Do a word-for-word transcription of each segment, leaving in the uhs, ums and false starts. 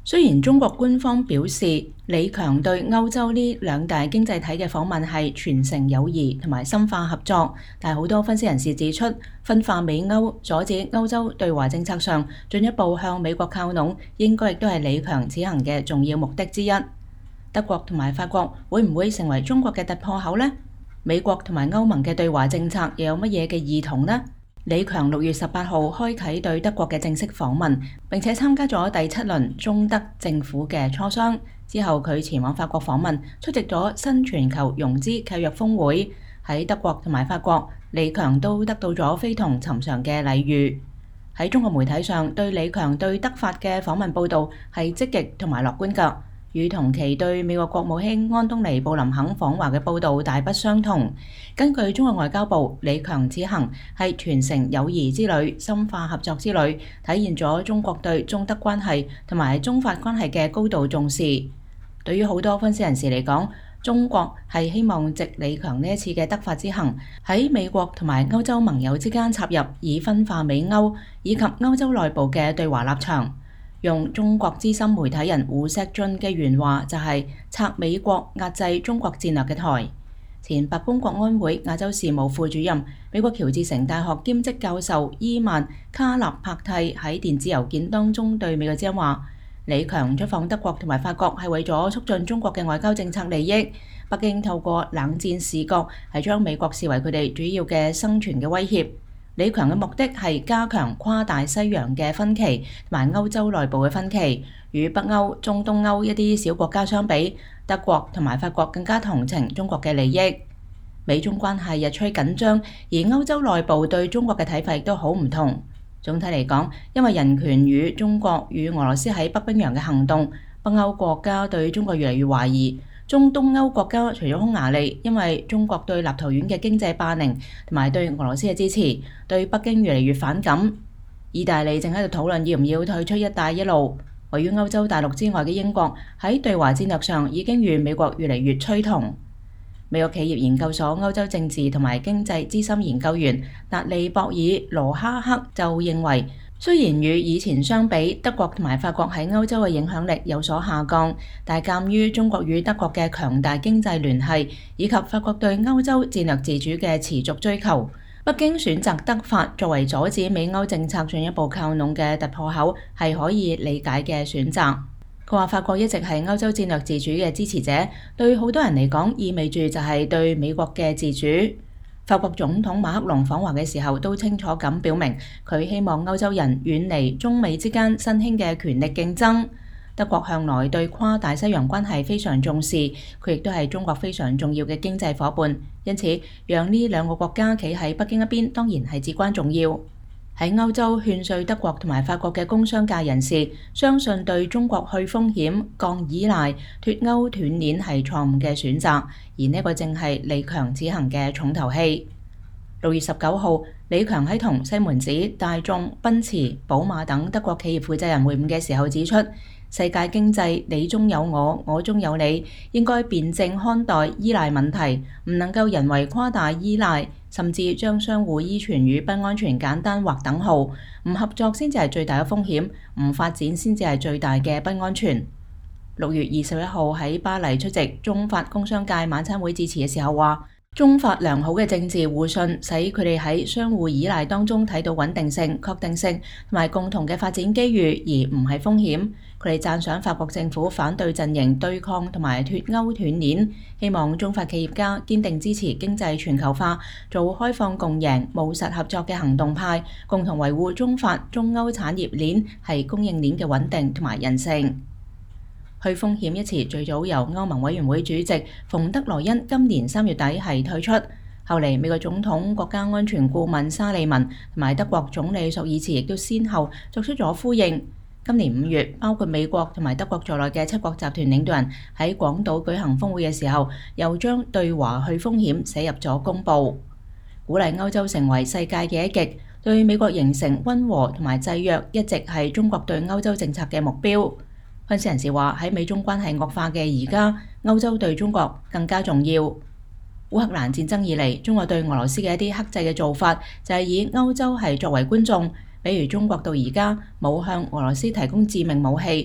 雖然中國官方表示李強對歐洲呢兩大經濟體嘅訪問係傳承友誼同埋深化合作，但好多分析人士指出，分化美歐、阻止歐洲對華政策上進一步向美國靠攏，應該亦都係李強此行嘅重要目的之一。德國同埋法國會唔會成為中國嘅突破口呢？美國同埋歐盟嘅對華政策又有乜嘢嘅異同呢？李強六月十八號開啟對德國嘅正式訪問，並且參加咗第七輪中德政府嘅磋商。之後佢前往法國訪問，出席咗新全球融資契約峰會。喺德國同埋法國，李強都得到咗非同尋常嘅禮遇。喺中國媒體上，對李強對德法嘅訪問報導係積極同埋樂觀㗎，與同期對美國國務卿安東尼布林肯訪華嘅報導大不相同。根據中國外交部，李強此行係傳承友誼之旅、深化合作之旅，體現咗中國對中德關係同埋中法關係嘅高度重視。對於好多分析人士嚟講，中國係希望藉李強呢一次嘅德法之行，喺美國同埋歐洲盟友之間插入，以分化美歐以及歐洲內部嘅對華立場。用中國資深媒體人胡錫進嘅原話就係拆美國壓制中國戰略嘅台。前白宮國安會亞洲事務副主任、美國喬治城大學兼職教授伊曼卡納帕蒂喺電子郵件當中對美國之音話：李強出訪德國同埋法國係為咗促進中國嘅外交政策利益。北京透過冷戰視角係將美國視為佢哋主要嘅生存嘅威脅。李強嘅目的係加強跨大西洋嘅分歧同埋歐洲內部嘅分歧。與北歐、中東歐一啲小國家相比，德國同埋法國更加同情中國嘅利益。美中關係日趨緊張，而歐洲內部對中國嘅睇法亦都好唔同。總體嚟講，因為人權與中國與俄羅斯喺北冰洋嘅行動，北歐國家對中國越嚟越懷疑。中東歐國家除咗匈牙利，因為中國對立陶宛嘅經濟霸凌同埋對俄羅斯嘅支持，對北京越嚟越反感。意大利正喺度討論要唔要退出一帶一路。位於歐洲大陸之外嘅英國喺對華戰略上已經與美國越嚟越趨同。美國企業研究所歐洲政治同埋經濟資深研究員達利博爾羅哈克就認為，雖然與以前相比，德國同埋法國喺歐洲嘅影響力有所下降，但鑑於中國與德國嘅強大經濟聯繫，以及法國對歐洲戰略自主嘅持續追求，北京選擇德法作為阻止美歐政策進一步靠攏嘅突破口，係可以理解嘅選擇。佢話法國一直係歐洲戰略自主嘅支持者，對好多人嚟講意味住就係對美國嘅自主。法國總統馬克龍訪華嘅時候都清楚咁表明，佢希望歐洲人遠離中美之間新興嘅權力競爭。德國向來對跨大西洋關係非常重視，佢亦都係中國非常重要嘅經濟夥伴，因此讓呢兩個國家企喺北京一邊，當然係至關重要。喺歐洲勸說德國同埋法國嘅工商界人士相信對中國去風險、降依賴、脫歐斷鏈係錯誤嘅選擇，而呢個正係李強此行嘅重頭戲。六月十九號，李強喺同西門子、大眾、奔馳、寶馬等德國企業負責人會晤嘅時候指出，世界經濟你中有我，我中有你，應該辯證看待依賴問題，唔能夠人為誇大依賴，甚至將相互依存與不安全簡單劃等號。唔合作先至係最大嘅風險，唔發展先至係最大嘅不安全。六月二十一號喺巴黎出席中法工商界晚餐會致辭嘅時候話，中法良好嘅政治互信，使佢哋喺相互依賴當中睇到穩定性、確定性同埋共同嘅發展機遇，而唔係風險。佢哋讚賞法國政府反對陣營對抗同埋脫歐斷鏈，希望中法企業家堅定支持經濟全球化，做開放共贏、務實合作嘅行動派，共同維護中法、中歐產業鏈係供應鏈嘅穩定同埋韌性。去風險一詞最早由歐盟委員會主席馮德萊恩今年三月底係退出，後嚟美國總統國家安全顧問沙利文同埋德國總理朔爾茨亦都先後作出咗呼應。今年五月，包括美國同埋德國在內嘅七國集團領導人喺廣島舉行峰會嘅時候，又將對華去風險寫入咗公報，鼓勵歐洲成為世界嘅一極，對美國形成溫和同埋制約，一直係中國對歐洲政策嘅目標。分析人士話，喺美中關係惡化嘅而家，歐洲對中國更加重要。烏克蘭戰爭以嚟，中國對俄羅斯嘅一啲克制嘅做法，就係以歐洲係作為觀眾，比如中國到而家冇向俄羅斯提供致命武器。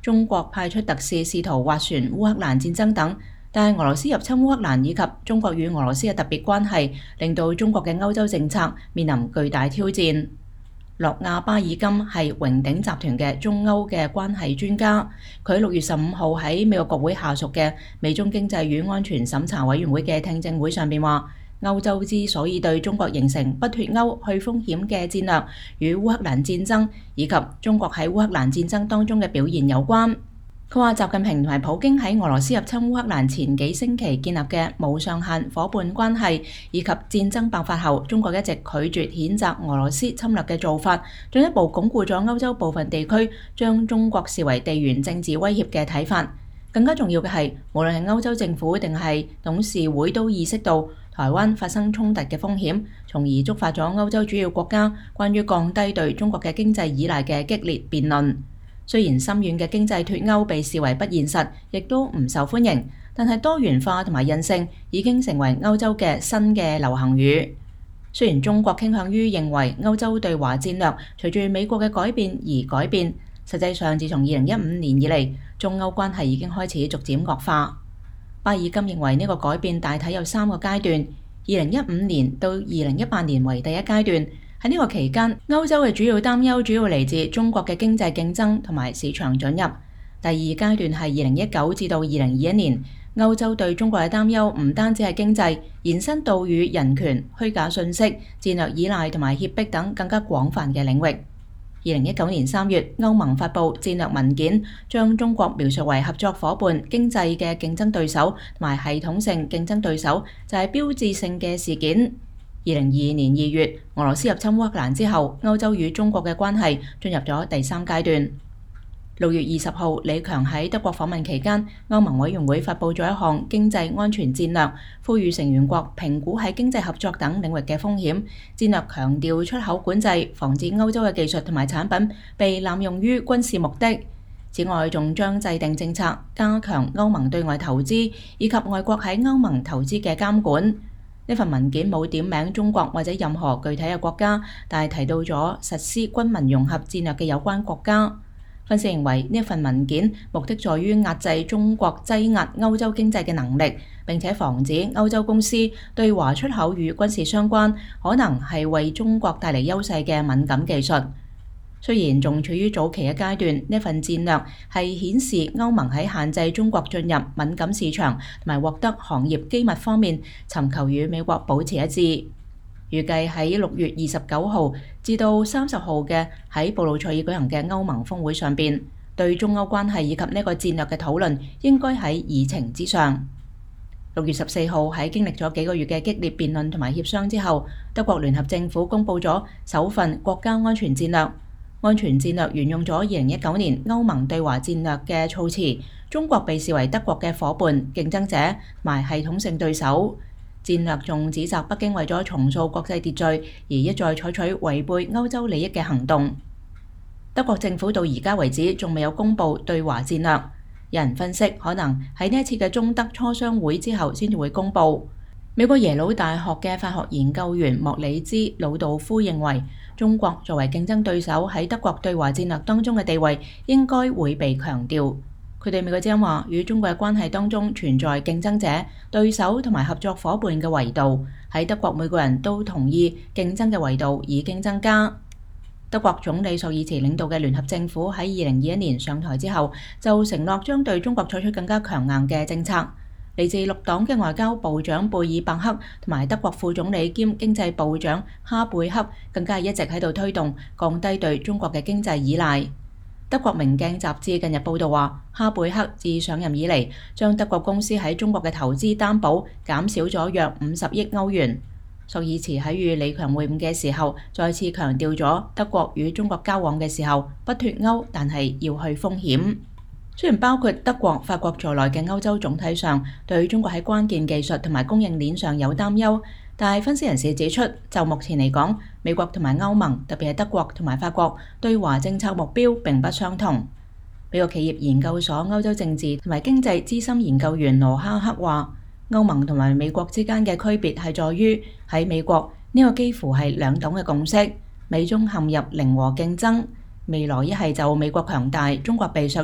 中國派出特使試圖斡旋烏克蘭戰爭等，但係俄羅斯入侵烏克蘭以及中國與俄羅斯嘅特別關係，令到中國嘅歐洲政策面臨巨大挑戰。諾亞巴爾金係榮鼎集團嘅中歐嘅關係專家，佢六月十五號喺美國國會下屬嘅美中經濟與安全審查委員會嘅聽證會上邊話，歐洲之所以對中國形成不脫歐去風險嘅戰略，與烏克蘭戰爭以及中國喺烏克蘭戰爭當中嘅表現有關。佢話習近平同埋普京喺俄羅斯入侵烏克蘭前幾星期建立嘅無上限夥伴關係，以及戰爭爆發後中國一直拒絕譴責俄羅斯侵略嘅做法，進一步鞏固咗歐洲部分地區將中國視為地緣政治威脅嘅睇法。更加重要嘅係，無論係歐洲政府定係董事會都意識到台灣發生衝突嘅風險，從而觸發咗歐洲主要國家關於降低對中國嘅經濟依賴嘅激烈辯論。雖然深遠嘅經濟脫歐被視為不現實，亦都唔受歡迎，但係多元化同埋韌性已經成為歐洲嘅新嘅流行語。雖然中國傾向於認為歐洲對華戰略隨住美國嘅改變而改變，實際上自從二零一五年以嚟，中歐關係已經開始逐漸惡化。巴爾金認為呢個改變大體有三個階段，二零一五年到二零一八年為第一階段。喺呢個期間，歐洲嘅主要擔憂主要嚟自中國嘅經濟競爭同埋市場准入。第二階段係二零一九至到二零二一年，歐洲對中國嘅擔憂唔單止係經濟，延伸到與人權、虛假信息、戰略依賴同埋脅迫等更加廣泛嘅領域。二零一九年三月，歐盟發布戰略文件，將中國描述為合作夥伴、經濟嘅競爭對手同埋系統性競爭對手，就係標誌性嘅事件。二零二二年二月，俄羅斯入侵烏克蘭之後，歐洲與中國嘅關係進入咗第三階段。六月二十號，李強喺德國訪問期間，歐盟委員會發布咗一項經濟安全戰略，呼籲成員國評估喺經濟合作等領域嘅風險。戰略強調出口管制，防止歐洲嘅技術同埋產品被濫用於軍事目的。此外，仲將制定政策，加強歐盟對外投資以及外國喺歐盟投資嘅監管。呢份文件冇點名中國或者任何具體嘅國家，但係提到咗實施軍民融合戰略嘅有關國家。分析認為，呢份文件目的在於壓制中國擠壓歐洲經濟嘅能力，並且防止歐洲公司對華出口與軍事相關，可能係為中國帶嚟優勢嘅敏感技術。雖然仲處於早期嘅階段，呢份戰略係顯示歐盟喺限制中國進入敏感市場同埋獲得行業機密方面，尋求與美國保持一致。預計喺六月二十九號至到三十號嘅喺布魯塞爾舉行嘅歐盟峰會上邊，對中歐關係以及呢個戰略嘅討論應該喺議程之上。六月十四號喺經歷咗幾個月嘅激烈辯論同埋協商之後，德國聯合政府公佈咗首份國家安全戰略。安全戰略沿用咗二零一九年歐盟對華戰略嘅措辭，中國被視為德國嘅夥伴、競爭者同埋系統性對手。戰略仲指責北京為咗重塑國際秩序而一再採取違背歐洲利益嘅行動。德國政府到而家為止仲未有公布對華戰略，有人分析可能喺呢一次嘅中德磋商會之後先至會公布。美國耶魯大學嘅法學研究員莫里茲魯道夫認為，中國作為競爭對手喺德國對華戰略當中嘅地位應該會被強調。佢對美國之音話，與中國嘅關係當中存在競爭者、對手同埋合作夥伴嘅維度，喺德國每個人都同意競爭嘅維度已經增加。德國總理朔爾茨領導嘅聯合政府喺二零二一年上台之後，就承諾將對中國採取更加強硬嘅政策。嚟自綠黨嘅外交部長貝爾伯克同埋德國副總理兼經濟部長哈貝克更加係一直喺度推動降低對中國嘅經濟依賴。德國明鏡雜誌近日報道話，哈貝克自上任以嚟，將德國公司喺中國嘅投資擔保減少咗約五十億歐元。朔爾茨喺與李強會晤嘅時候，再次強調咗德國與中國交往嘅時候不脫歐，但係要去風險。雖然包括德國、法國在內嘅歐洲總體上對中國喺關鍵技術同埋供應鏈上有擔憂，但係分析人士指出，就目前嚟講，美國同埋歐盟，特別係德國同埋法國對華政策目標並不相同。美國企業研究所歐洲政治同埋經濟資深研究員羅哈克話，歐盟同埋美國之間嘅區別係在於喺美國呢個幾乎係兩黨嘅共識，美中陷入零和競爭。未來一係就美國強大，中國被削弱，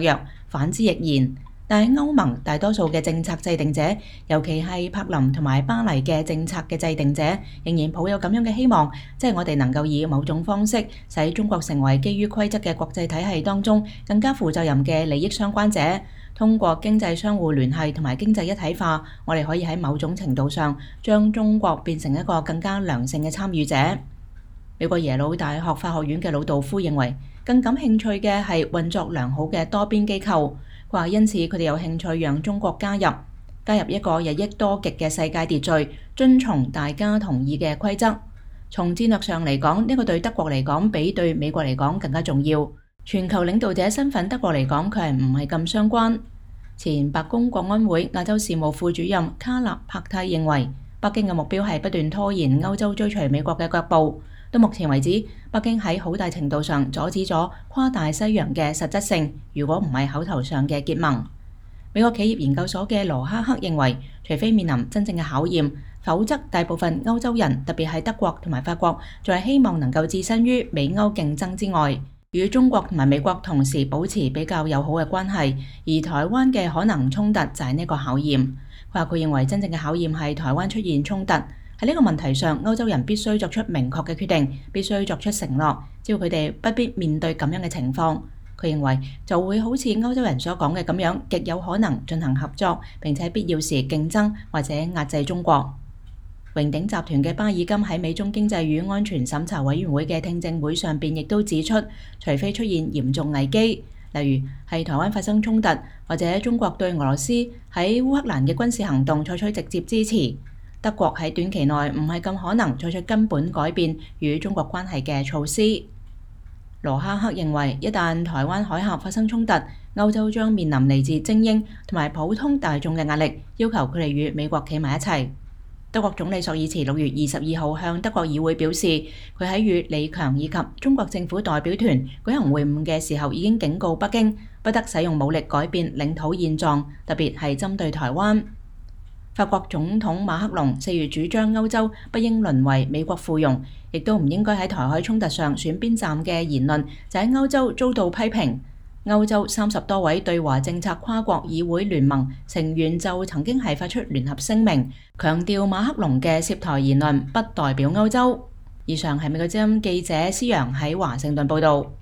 反之亦然。但係歐盟大多數嘅政策制定者，尤其係柏林同埋巴黎嘅政策嘅制定者，仍然抱有咁樣嘅希望，即係我哋能夠以某種方式使中國成為基於規則嘅國際體系當中更加負責任嘅利益相關者。通過經濟相互聯繫同埋經濟一體化，我哋可以喺某種程度上將中國變成一個更加良性嘅參與者。美國耶魯大學法學院嘅魯道夫認為，更感興趣嘅係運作良好嘅多邊機構。佢話因此佢哋有興趣讓中國加入，加入一個日益多極嘅世界秩序，遵從大家同意嘅規則。從戰略上嚟講，呢個對德國嚟講比對美國嚟講更加重要。全球領導者身份德國嚟講，佢係唔係咁相關。前白宮國安會亞洲事務副主任卡納帕蒂認為，北京嘅目標係不斷拖延歐洲追隨美國嘅腳步。到目前為止，北京喺好大程度上阻止咗跨大西洋嘅實質性，如果唔係口頭上嘅結盟。美國企業研究所嘅羅哈克認為，除非面臨真正嘅考驗，否則大部分歐洲人，特別係德國同埋法國，仲係希望能夠置身於美歐競爭之外，與中國同埋美國同時保持比較友好嘅關係。而台灣嘅可能衝突就係呢個考驗。佢話佢認為真正嘅考驗係台灣出現衝突。喺呢個問題上，歐洲人必須作出明確嘅決定，必須作出承諾。只要佢哋不必面對咁樣嘅情況，佢認為就會好似歐洲人所講嘅咁樣，極有可能進行合作，並且必要時競爭或者壓制中國。榮鼎集團嘅巴爾金喺美中經濟與安全審查委員會嘅聽證會上邊亦都指出，除非出現嚴重危機，例如係台灣發生衝突，或者中國對俄羅斯喺烏克蘭嘅軍事行動採取直接支持，德國喺短期內唔係咁可能採取根本改變與中國關係嘅措施。羅哈克認為，一旦台灣海峽發生衝突，歐洲將面臨嚟自精英同埋普通大眾嘅壓力，要求佢哋與美國企埋一齊。德國總理朔爾茨六月二十二號向德國議會表示，佢喺與李強以及中國政府代表團舉行會晤嘅時候，已經警告北京不得使用武力改變領土現狀，特別係針對台灣。法國總統馬克龍四月主張歐洲不應淪為美國附庸，亦都唔應該喺台海衝突上選邊站嘅言論，就喺歐洲遭到批評。歐洲三十多位對華政策跨國議會聯盟成員就曾經係發出聯合聲明，強調馬克龍嘅涉台言論不代表歐洲。以上係美國之音記者施洋喺華盛頓報道。